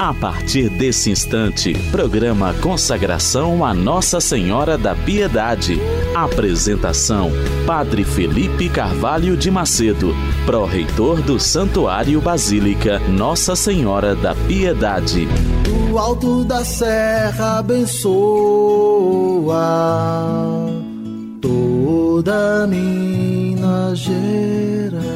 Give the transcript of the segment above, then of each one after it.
A partir desse instante, programa Consagração a Nossa Senhora da Piedade. Apresentação: Padre Felipe Carvalho de Macedo, pró-reitor do Santuário Basílica Nossa Senhora da Piedade. Do alto da serra abençoa toda Minas Gerais.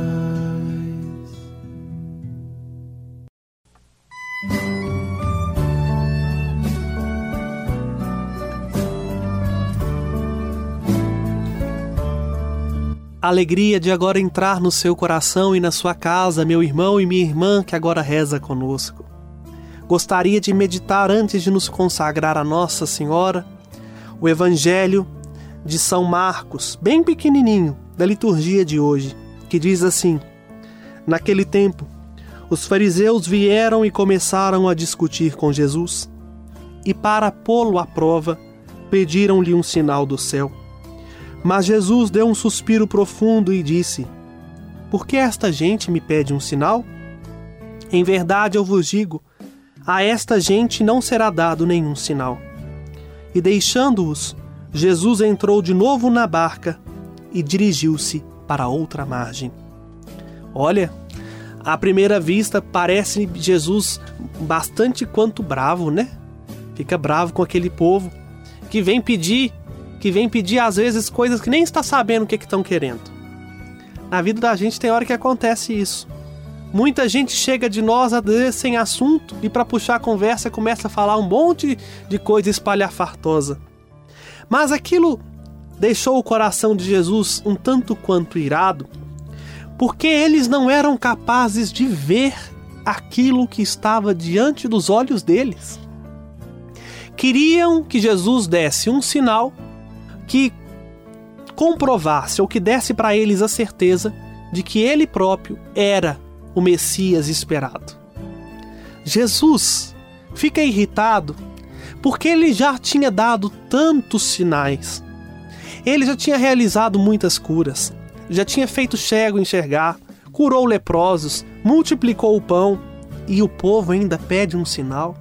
A alegria de agora entrar no seu coração e na sua casa, meu irmão e minha irmã que agora reza conosco. Gostaria de meditar antes de nos consagrar a Nossa Senhora, o Evangelho de São Marcos, bem pequenininho, da liturgia de hoje, que diz assim: Naquele tempo, os fariseus vieram e começaram a discutir com Jesus, e para pô-lo à prova, pediram-lhe um sinal do céu. Mas Jesus deu um suspiro profundo e disse: Por que esta gente me pede um sinal? Em verdade eu vos digo, a esta gente não será dado nenhum sinal. E deixando-os, Jesus entrou de novo na barca e dirigiu-se para outra margem. Olha, à primeira vista parece Jesus bastante quanto bravo, né? Fica bravo com aquele povo que vem pedir às vezes coisas que nem está sabendo o que estão querendo. Na vida da gente tem hora que acontece isso. Muita gente chega de nós às vezes sem assunto e para puxar a conversa começa a falar um monte de coisa espalhafartosa. Mas aquilo deixou o coração de Jesus um tanto quanto irado, porque eles não eram capazes de ver aquilo que estava diante dos olhos deles. Queriam que Jesus desse um sinal que comprovasse ou que desse para eles a certeza de que ele próprio era o Messias esperado. Jesus fica irritado porque ele já tinha dado tantos sinais. Ele já tinha realizado muitas curas, já tinha feito cego enxergar, curou leprosos, multiplicou o pão, e o povo ainda pede um sinal.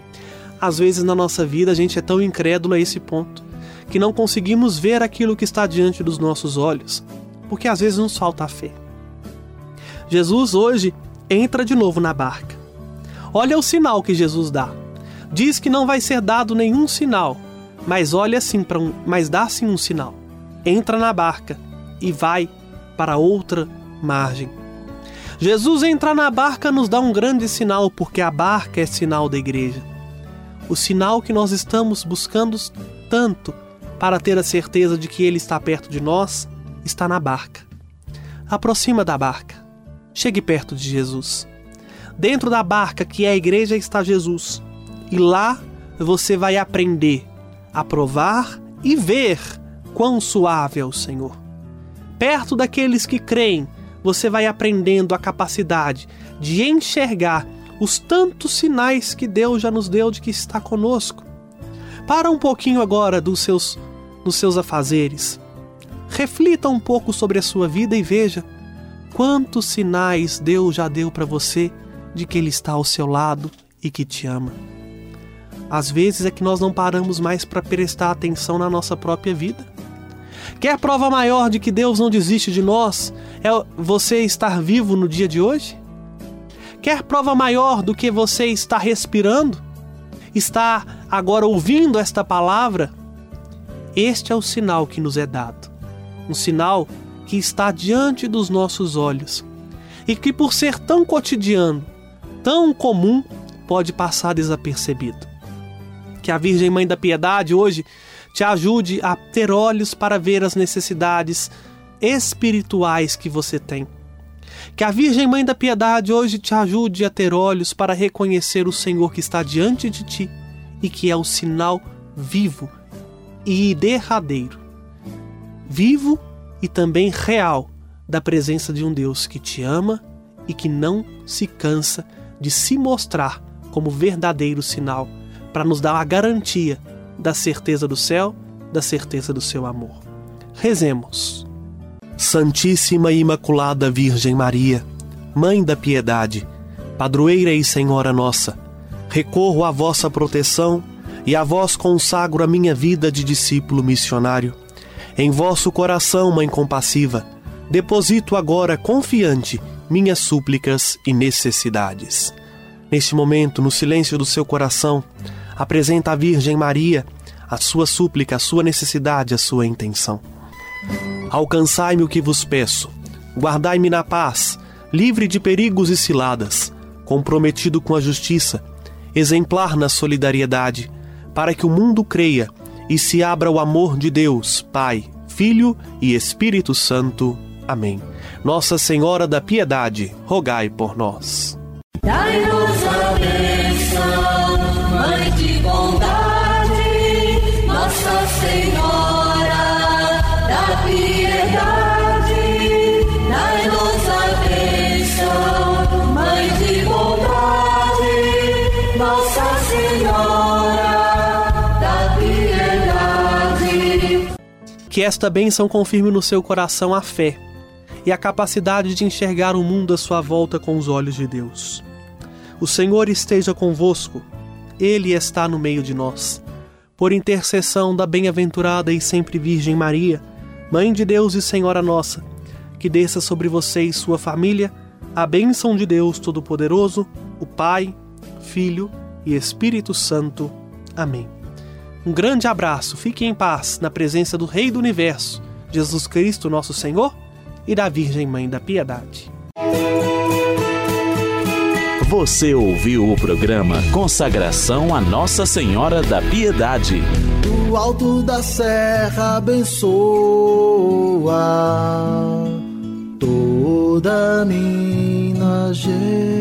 Às vezes na nossa vida a gente é tão incrédulo a esse ponto que não conseguimos ver aquilo que está diante dos nossos olhos, porque às vezes nos falta a fé. Jesus hoje entra de novo na barca. Olha o sinal que Jesus dá. Diz que não vai ser dado nenhum sinal, mas mas dá sim um sinal. Entra na barca e vai para outra margem. Jesus entrar na barca nos dá um grande sinal, porque a barca é sinal da igreja. O sinal que nós estamos buscando tanto para ter a certeza de que Ele está perto de nós, está na barca. Aproxima da barca. Chegue perto de Jesus. Dentro da barca, que é a igreja, está Jesus. E lá você vai aprender a provar e ver quão suave é o Senhor. Perto daqueles que creem, você vai aprendendo a capacidade de enxergar os tantos sinais que Deus já nos deu de que está conosco. Para um pouquinho agora nos seus afazeres. Reflita um pouco sobre a sua vida e veja quantos sinais Deus já deu para você de que Ele está ao seu lado e que te ama. Às vezes é que nós não paramos mais para prestar atenção na nossa própria vida. Quer prova maior de que Deus não desiste de nós? É você estar vivo no dia de hoje? Quer prova maior do que você estar respirando? Estar agora ouvindo esta palavra? Este é o sinal que nos é dado. Um sinal que está diante dos nossos olhos e que, por ser tão cotidiano, tão comum, pode passar desapercebido. Que a Virgem Mãe da Piedade hoje te ajude a ter olhos para ver as necessidades espirituais que você tem. Que a Virgem Mãe da Piedade hoje te ajude a ter olhos para reconhecer o Senhor que está diante de ti e que é o sinal vivo e derradeiro, vivo e também real, da presença de um Deus que te ama e que não se cansa de se mostrar como verdadeiro sinal para nos dar a garantia da certeza do céu, da certeza do seu amor. Rezemos. Santíssima e Imaculada Virgem Maria, Mãe da Piedade, Padroeira e Senhora nossa, recorro à vossa proteção e a vós consagro a minha vida de discípulo missionário. Em vosso coração, Mãe compassiva, deposito agora confiante minhas súplicas e necessidades. Neste momento, no silêncio do seu coração, apresenta à Virgem Maria a sua súplica, a sua necessidade, a sua intenção. Alcançai-me o que vos peço, guardai-me na paz, livre de perigos e ciladas, comprometido com a justiça, exemplar na solidariedade, para que o mundo creia e se abra o amor de Deus, Pai, Filho e Espírito Santo. Amém. Nossa Senhora da Piedade, rogai por nós. Dai-nos a bênção, Mãe de bondade, Nossa Senhora da Piedade. Dai-nos a bênção, Mãe de bondade, Nossa Senhora da Piedade. Que esta bênção confirme no seu coração a fé e a capacidade de enxergar o mundo à sua volta com os olhos de Deus. O Senhor esteja convosco, Ele está no meio de nós. Por intercessão da bem-aventurada e sempre Virgem Maria, Mãe de Deus e Senhora nossa, que desça sobre você e sua família a bênção de Deus Todo-Poderoso, o Pai, Filho e Espírito Santo. Amém. Um grande abraço, fique em paz na presença do Rei do Universo, Jesus Cristo, nosso Senhor, e da Virgem Mãe da Piedade. Você ouviu o programa Consagração a Nossa Senhora da Piedade. Do alto da serra abençoa toda Minas Gerais.